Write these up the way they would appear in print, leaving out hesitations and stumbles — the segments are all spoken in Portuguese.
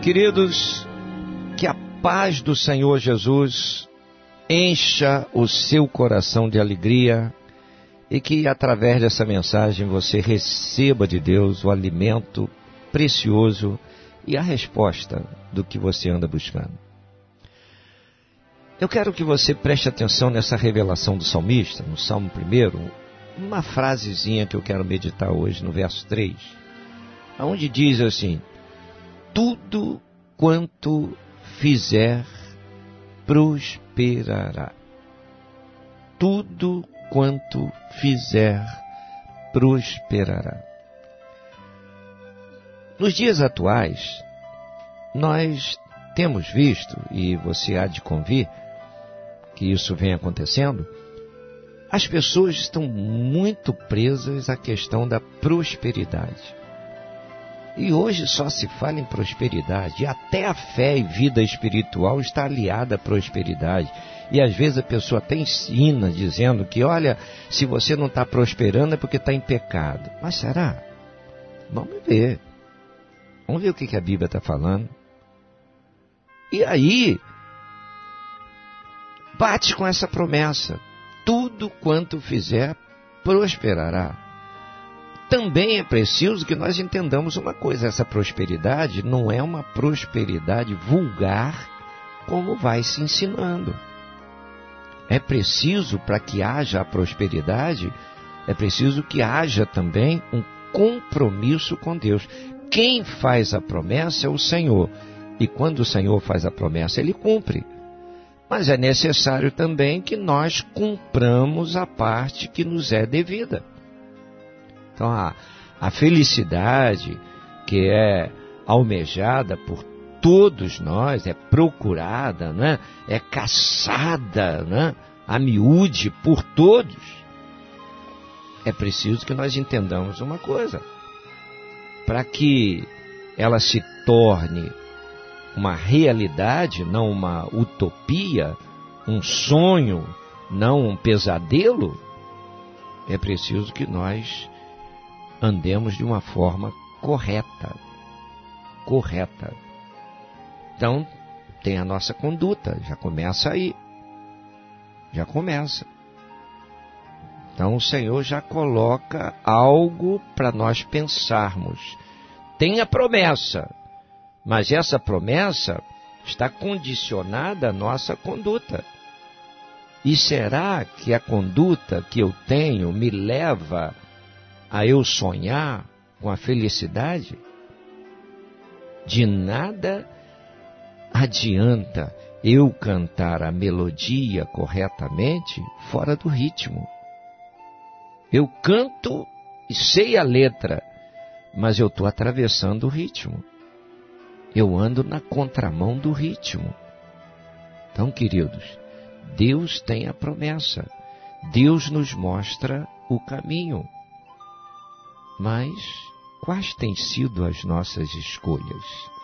queridos, que a paz do Senhor Jesus encha o seu coração de alegria e que através dessa mensagem você receba de Deus o alimento precioso e a resposta do que você anda buscando. Eu quero que você preste atenção nessa revelação do salmista, no Salmo 1, uma frasezinha que eu quero meditar hoje no verso 3, onde diz assim: tudo quanto fizer prosperará. Tudo quanto fizer prosperará. Nos dias atuais, nós temos visto, e você há de convir, que isso vem acontecendo, as pessoas estão muito presas à questão da prosperidade. E hoje só se fala em prosperidade, e até a fé e vida espiritual está aliada à prosperidade. E às vezes a pessoa até ensina dizendo que, olha, se você não está prosperando é porque está em pecado. Mas será? Vamos ver. Vamos ver o que a Bíblia está falando. E aí, bate com essa promessa: tudo quanto fizer prosperará. Também é preciso que nós entendamos uma coisa: essa prosperidade não é uma prosperidade vulgar como vai se ensinando. É preciso, para que haja a prosperidade, é preciso que haja também um compromisso com Deus. Quem faz a promessa é o Senhor, e quando o Senhor faz a promessa, Ele cumpre. Mas é necessário também que nós cumpramos a parte que nos é devida. Então a felicidade que é almejada por todos nós, é procurada, né? É caçada, né? A miúde por todos. É preciso que nós entendamos uma coisa: para que ela se torne uma realidade, não uma utopia, um sonho, não um pesadelo, é preciso que nós andemos de uma forma correta. Então, tem a nossa conduta, já começa aí. Já começa. Então, o Senhor já coloca algo para nós pensarmos. Tem a promessa, mas essa promessa está condicionada à nossa conduta. E será que a conduta que eu tenho me leva a eu sonhar com a felicidade? De nada adianta eu cantar a melodia corretamente fora do ritmo. Eu canto e sei a letra, mas eu estou atravessando o ritmo. Eu ando na contramão do ritmo. Então, queridos, Deus tem a promessa. Deus nos mostra o caminho. Mas quais têm sido as nossas escolhas?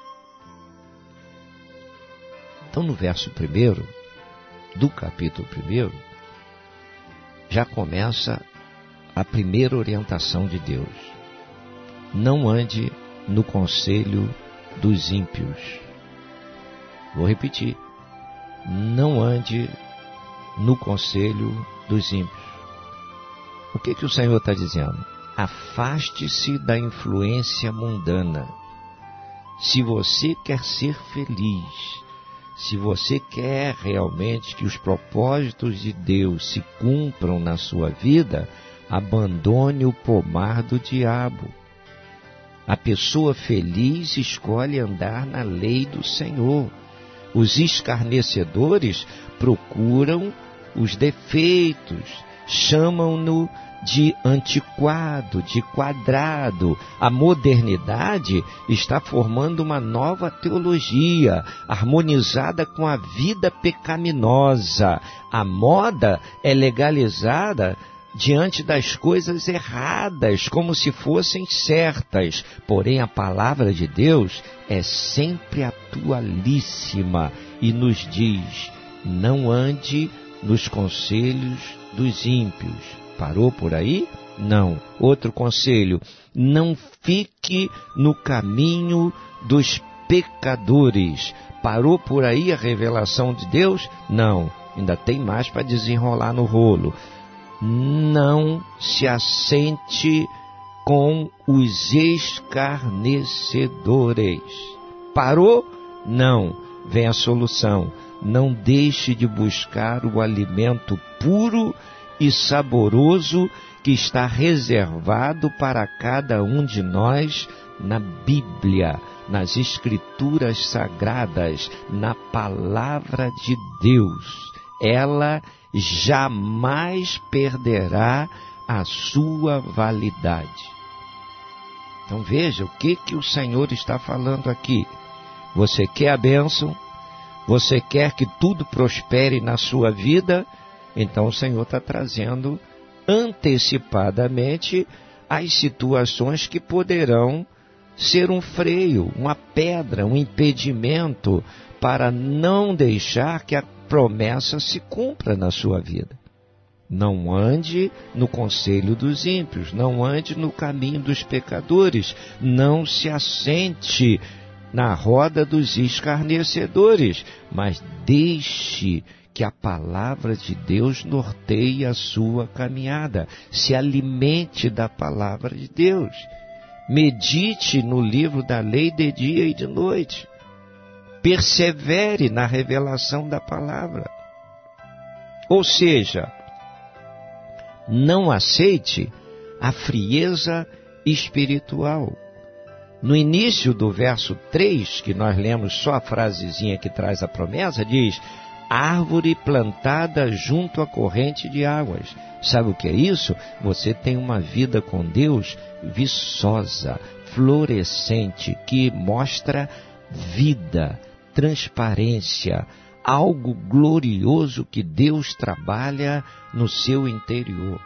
Então, no verso 1 do capítulo 1, já começa a primeira orientação de Deus: não ande no conselho dos ímpios. Vou repetir: não ande no conselho dos ímpios. O que o Senhor está dizendo? Afaste-se da influência mundana. Se você quer ser feliz, se você quer realmente que os propósitos de Deus se cumpram na sua vida, abandone o pomar do diabo. A pessoa feliz escolhe andar na lei do Senhor. Os escarnecedores procuram os defeitos, chamam-no de antiquado, de quadrado. A modernidade está formando uma nova teologia, harmonizada com a vida pecaminosa. A moda é legalizada diante das coisas erradas, como se fossem certas. Porém, a palavra de Deus é sempre atualíssima e nos diz: não ande nos conselhos dos ímpios. Parou por aí? Não. Outro conselho: não fique no caminho dos pecadores. Parou por aí a revelação de Deus? Não, ainda tem mais para desenrolar no rolo. Não se assente com os escarnecedores. Parou? Não. Vem a solução. Não deixe de buscar o alimento puro e saboroso que está reservado para cada um de nós na Bíblia, nas Escrituras Sagradas, na Palavra de Deus. Ela jamais perderá a sua validade. Então veja o que o Senhor está falando aqui. Você quer a bênção? Você quer que tudo prospere na sua vida? Então o Senhor está trazendo antecipadamente as situações que poderão ser um freio, uma pedra, um impedimento para não deixar que a promessa se cumpra na sua vida. Não ande no conselho dos ímpios, não ande no caminho dos pecadores, não se assente na roda dos escarnecedores, mas deixe que a palavra de Deus norteie a sua caminhada. Se alimente da palavra de Deus. Medite no livro da lei de dia e de noite. Persevere na revelação da palavra. Ou seja, não aceite a frieza espiritual. No início do verso 3, que nós lemos só a frasezinha que traz a promessa, diz: árvore plantada junto à corrente de águas. Sabe o que é isso? Você tem uma vida com Deus viçosa, florescente, que mostra vida, transparência, algo glorioso que Deus trabalha no seu interior.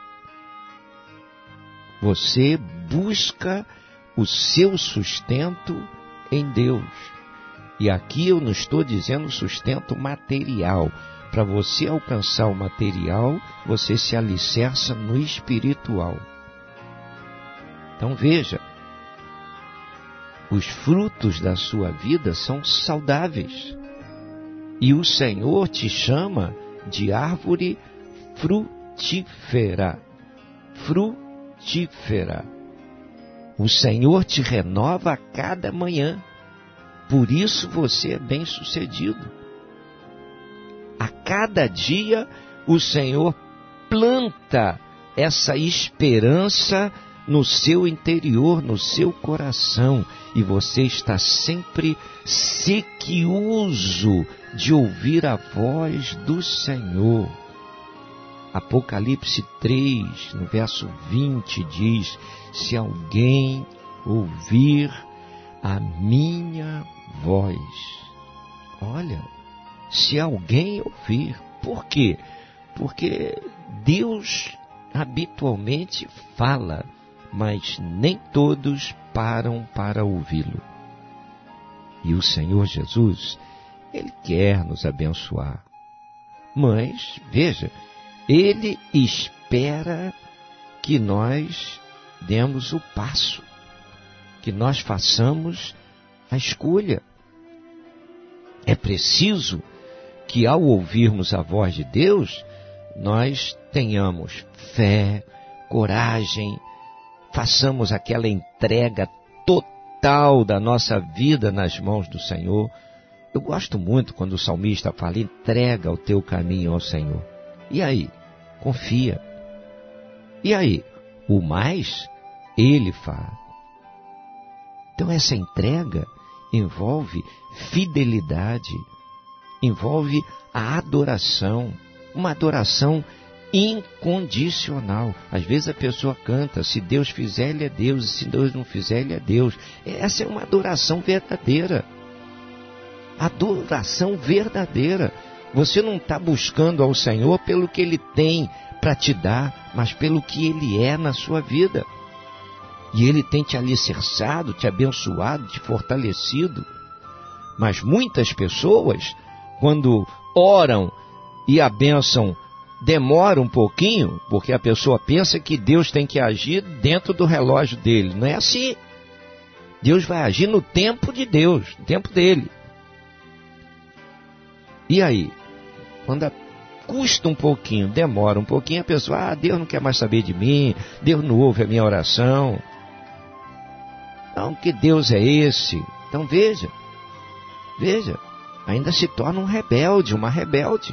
Você busca o seu sustento em Deus. E aqui eu não estou dizendo sustento material. Para você alcançar o material, você se alicerça no espiritual. Então veja, os frutos da sua vida são saudáveis. E o Senhor te chama de árvore frutífera. Frutífera. O Senhor te renova a cada manhã. Por isso você é bem-sucedido. A cada dia o Senhor planta essa esperança no seu interior, no seu coração. E você está sempre sequioso de ouvir a voz do Senhor. Apocalipse 3, no verso 20, diz: se alguém ouvir a minha voz. Olha, se alguém ouvir. Por quê? Porque Deus habitualmente fala, mas nem todos param para ouvi-lo. E o Senhor Jesus, Ele quer nos abençoar. Mas, veja, Ele espera que nós demos o passo, que nós façamos a escolha. É preciso que ao ouvirmos a voz de Deus, nós tenhamos fé, coragem, façamos aquela entrega total da nossa vida nas mãos do Senhor. Eu gosto muito quando o salmista fala: entrega o teu caminho ao Senhor. E aí? Confia. E aí? O mais, Ele fará. Então essa entrega envolve fidelidade, envolve a adoração, uma adoração incondicional. Às vezes a pessoa canta: se Deus fizer, Ele é Deus, e se Deus não fizer, Ele é Deus. Essa é uma adoração verdadeira. Adoração verdadeira. Você não está buscando ao Senhor pelo que Ele tem para te dar, mas pelo que Ele é na sua vida. E Ele tem te alicerçado, te abençoado, te fortalecido. Mas muitas pessoas, quando oram e a bênção demora um pouquinho, porque a pessoa pensa que Deus tem que agir dentro do relógio dele. Não é assim. Deus vai agir no tempo de Deus, no tempo dele. E aí, quando custa um pouquinho, demora um pouquinho, a pessoa, Deus não quer mais saber de mim, Deus não ouve a minha oração. Então, que Deus é esse? Então veja, ainda se torna um rebelde, uma rebelde.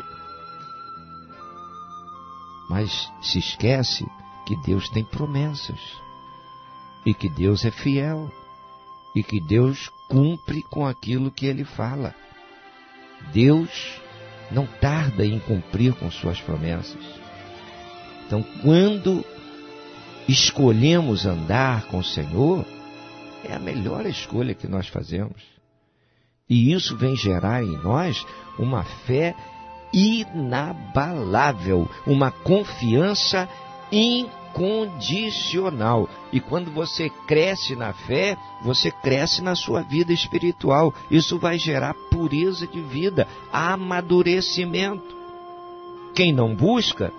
Mas se esquece que Deus tem promessas, e que Deus é fiel, e que Deus cumpre com aquilo que Ele fala. Deus não tarda em cumprir com suas promessas. Então, quando escolhemos andar com o Senhor, é a melhor escolha que nós fazemos. E isso vem gerar em nós uma fé inabalável, uma confiança incondicional. E quando você cresce na fé, você cresce na sua vida espiritual. Isso vai gerar pureza de vida, amadurecimento. Quem não busca,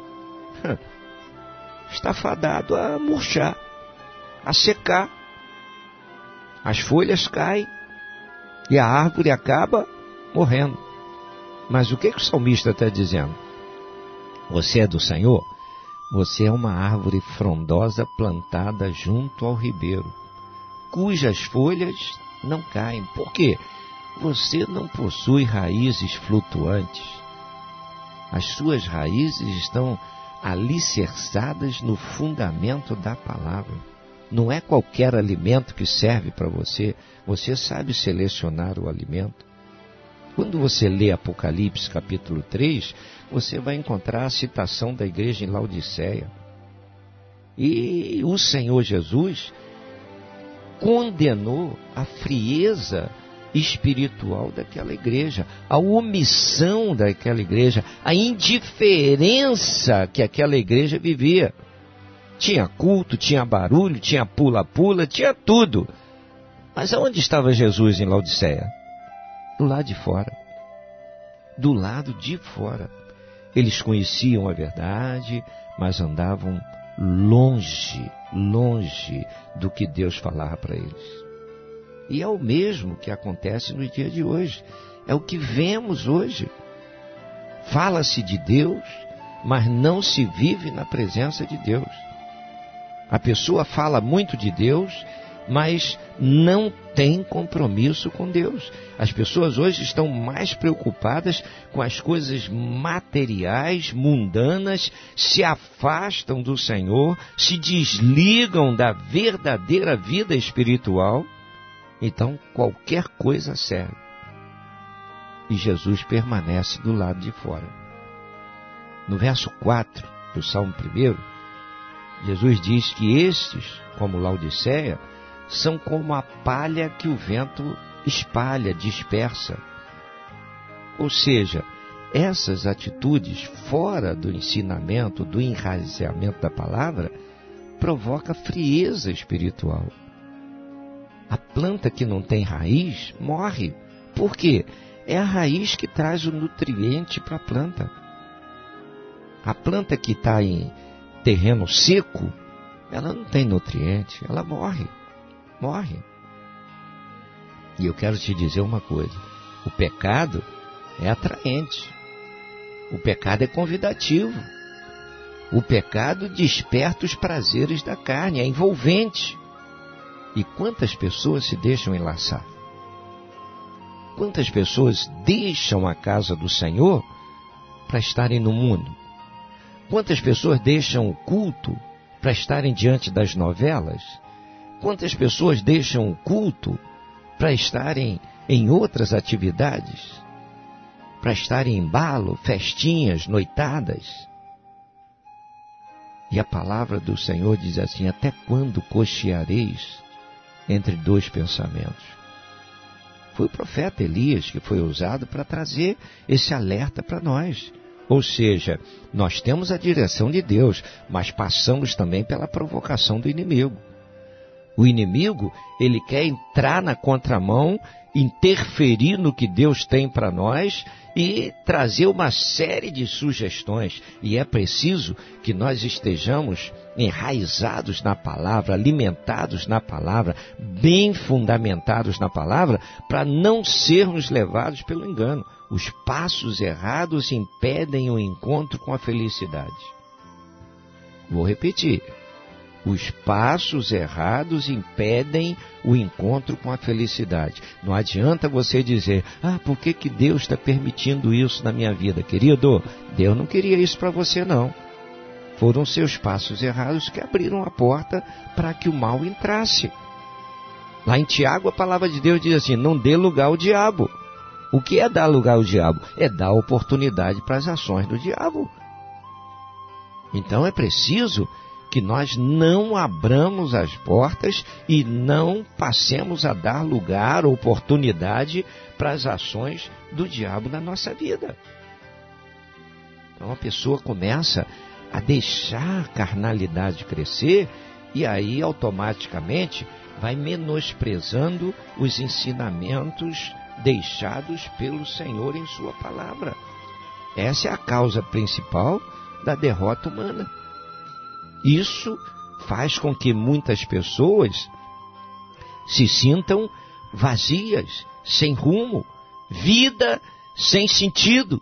está fadado a murchar, a secar. As folhas caem e a árvore acaba morrendo. Mas o que o salmista está dizendo? Você é do Senhor? Você é uma árvore frondosa plantada junto ao ribeiro, cujas folhas não caem. Por quê? Você não possui raízes flutuantes. As suas raízes estão alicerçadas no fundamento da palavra. Não é qualquer alimento que serve para você. Você sabe selecionar o alimento. Quando você lê Apocalipse capítulo 3, você vai encontrar a citação da igreja em Laodiceia. E o Senhor Jesus condenou a frieza espiritual daquela igreja, a omissão daquela igreja, a indiferença que aquela igreja vivia. Tinha culto, tinha barulho, tinha pula-pula, tinha tudo. Mas aonde estava Jesus em Laodiceia? Do lado de fora. Do lado de fora. Eles conheciam a verdade, mas andavam longe do que Deus falava para eles. E é o mesmo que acontece no dia de hoje. É o que vemos hoje. Fala-se de Deus, mas não se vive na presença de Deus. A pessoa fala muito de Deus, mas não tem compromisso com Deus. As pessoas hoje estão mais preocupadas com as coisas materiais, mundanas, se afastam do Senhor, se desligam da verdadeira vida espiritual. Então, qualquer coisa serve. E Jesus permanece do lado de fora. No verso 4 do Salmo 1, Jesus diz que estes, como Laodiceia, são como a palha que o vento espalha, dispersa. Ou seja, essas atitudes fora do ensinamento, do enraizamento da palavra, provoca frieza espiritual. A planta que não tem raiz morre. Por quê? É a raiz que traz o nutriente para a planta. A planta que está em terreno seco, ela não tem nutriente, ela morre. E eu quero te dizer uma coisa: o pecado é atraente, o pecado é convidativo, o pecado desperta os prazeres da carne, é envolvente. E quantas pessoas se deixam enlaçar? Quantas pessoas deixam a casa do Senhor para estarem no mundo? Quantas pessoas deixam o culto para estarem diante das novelas? Quantas pessoas deixam o culto para estarem em outras atividades? Para estarem em balo, festinhas, noitadas? E a palavra do Senhor diz assim: até quando cocheareis entre dois pensamentos? Foi o profeta Elias que foi usado para trazer esse alerta para nós. Ou seja, nós temos a direção de Deus, mas passamos também pela provocação do inimigo. O inimigo, ele quer entrar na contramão, interferir no que Deus tem para nós e trazer uma série de sugestões. E é preciso que nós estejamos enraizados na palavra, alimentados na palavra, bem fundamentados na palavra, para não sermos levados pelo engano. Os passos errados impedem o encontro com a felicidade. Vou repetir. Os passos errados impedem o encontro com a felicidade. Não adianta você dizer, por que Deus está permitindo isso na minha vida? Querido, Deus não queria isso para você, não. Foram seus passos errados que abriram a porta para que o mal entrasse. Lá em Tiago, a palavra de Deus diz assim, não dê lugar ao diabo. O que é dar lugar ao diabo? É dar oportunidade para as ações do diabo. Então é preciso que nós não abramos as portas e não passemos a dar lugar, oportunidade para as ações do diabo na nossa vida. Então a pessoa começa a deixar a carnalidade crescer e aí automaticamente vai menosprezando os ensinamentos deixados pelo Senhor em sua palavra. Essa é a causa principal da derrota humana. Isso faz com que muitas pessoas se sintam vazias, sem rumo, vida sem sentido.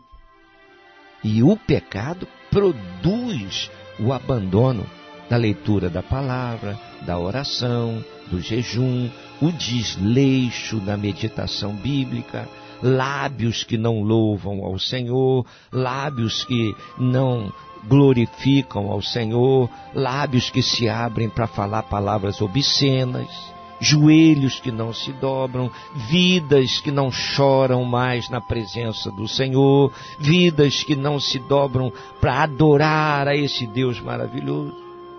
E o pecado produz o abandono da leitura da palavra, da oração, do jejum, o desleixo da meditação bíblica, lábios que não louvam ao Senhor, lábios que não glorificam ao Senhor, lábios que se abrem para falar palavras obscenas, joelhos que não se dobram, vidas que não choram mais na presença do Senhor, vidas que não se dobram para adorar a esse Deus maravilhoso.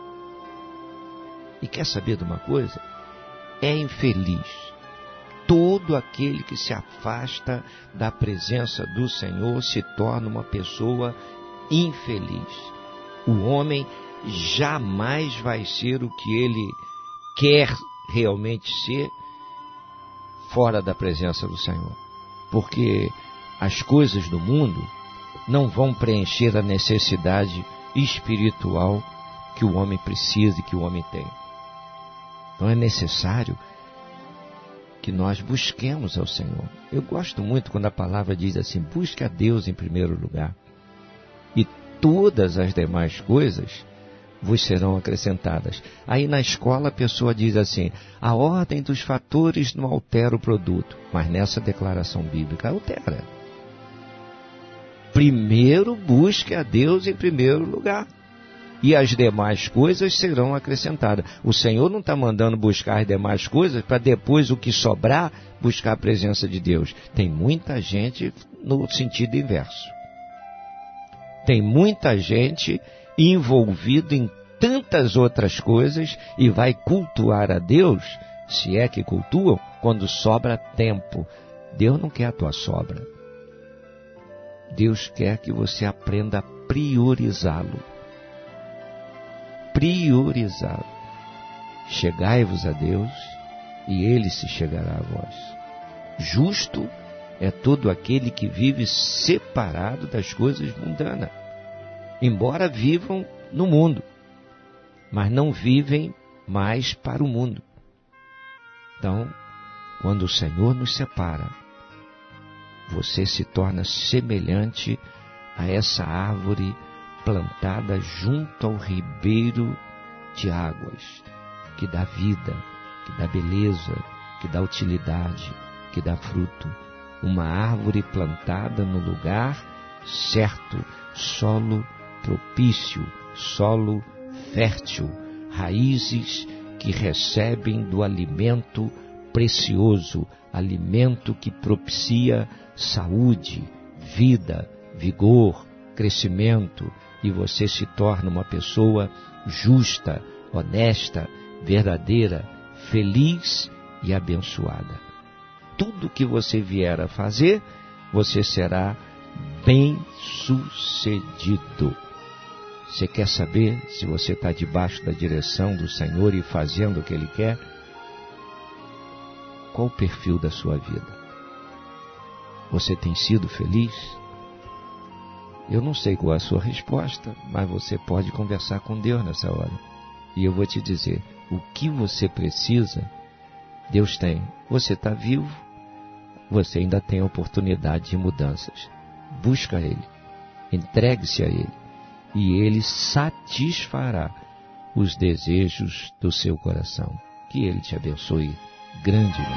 E quer saber de uma coisa? É infeliz todo aquele que se afasta da presença do Senhor, se torna uma pessoa infeliz. O homem jamais vai ser o que ele quer realmente ser fora da presença do Senhor. Porque as coisas do mundo não vão preencher a necessidade espiritual que o homem precisa e que o homem tem. Então é necessário que nós busquemos ao Senhor. Eu gosto muito quando a palavra diz assim, busque a Deus em primeiro lugar. E todas as demais coisas vos serão acrescentadas. Aí na escola a pessoa diz assim, a ordem dos fatores não altera o produto, mas nessa declaração bíblica altera. Primeiro busque a Deus em primeiro lugar. E as demais coisas serão acrescentadas. O Senhor não está mandando buscar as demais coisas para depois o que sobrar buscar a presença de Deus. Tem muita gente no sentido inverso. Tem muita gente envolvida em tantas outras coisas e vai cultuar a Deus, se é que cultuam, quando sobra tempo. Deus não quer a tua sobra. Deus quer que você aprenda a priorizá-lo. Priorizá-lo. Chegai-vos a Deus e Ele se chegará a vós. Justo é todo aquele que vive separado das coisas mundanas. Embora vivam no mundo, mas não vivem mais para o mundo. Então, quando o Senhor nos separa, você se torna semelhante a essa árvore plantada junto ao ribeiro de águas, que dá vida, que dá beleza, que dá utilidade, que dá fruto. Uma árvore plantada no lugar certo, solo propício, solo fértil, raízes que recebem do alimento precioso, alimento que propicia saúde, vida, vigor, crescimento, e você se torna uma pessoa justa, honesta, verdadeira, feliz e abençoada. Tudo que você vier a fazer, você será bem-sucedido. Você quer saber se você está debaixo da direção do Senhor e fazendo o que Ele quer? Qual o perfil da sua vida? Você tem sido feliz? Eu não sei qual é a sua resposta, mas você pode conversar com Deus nessa hora. E eu vou te dizer, o que você precisa, Deus tem. Você está vivo, você ainda tem a oportunidade de mudanças. Busca Ele, entregue-se a Ele, e Ele satisfará os desejos do seu coração. Que Ele te abençoe grandemente.